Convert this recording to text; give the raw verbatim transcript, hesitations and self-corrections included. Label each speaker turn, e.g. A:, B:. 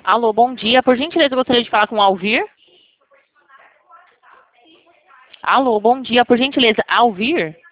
A: Alô, bom dia. Por gentileza, eu gostaria de falar com o Alvir. Alô, bom dia. Por gentileza, Alvir?